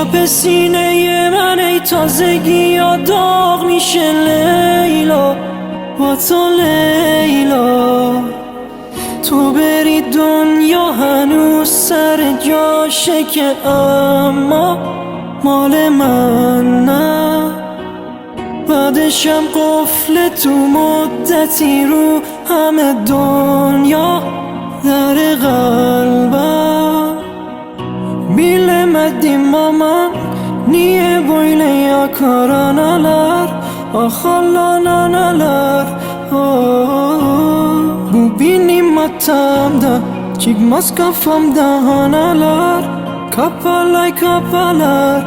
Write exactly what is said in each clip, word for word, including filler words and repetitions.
به سینه من ای تازگی یا داغ میشه لیلا با تو لیلا. تو بری دنیا هنوز سر جاشه که اما مال من نه. بعدشم قفل تو مدتی رو همه دنیا در قلبم. Bilemedim aman niye böyle yakaran alar, ah Allah'ın analar. Oh, bu benim hatamda, çıkmaz kafamdan analar, kapalay kapalar.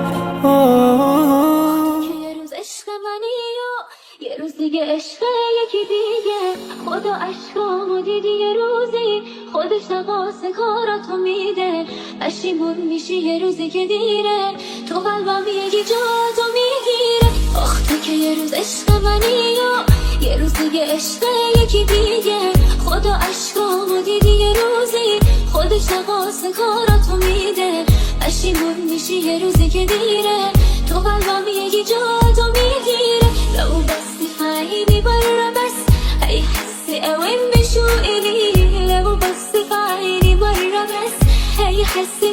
Oh. یه روز عشق منی و یه روز دیگه عشق یکی دیگه. خدا عشقامو دیدی یه روزی خودش نقاس کاراتو میده. پشیمون میشی یه روزی که دیره تو قلبم یکی جاتو میگیره. آخ تو که یه روز عشق منی و یه روز دیگه عشق یکی دیگه. خدا عشقامو دیدی یه روزی خودش نقاس کاراتو میده. پشیمون میشی یه روزی که دیره تو قلبم یکی جاتو میگیره. لو بس تفهمي برا بس هي حسي اوين بشو الي. لو بس تفهمي برا بس هي حسي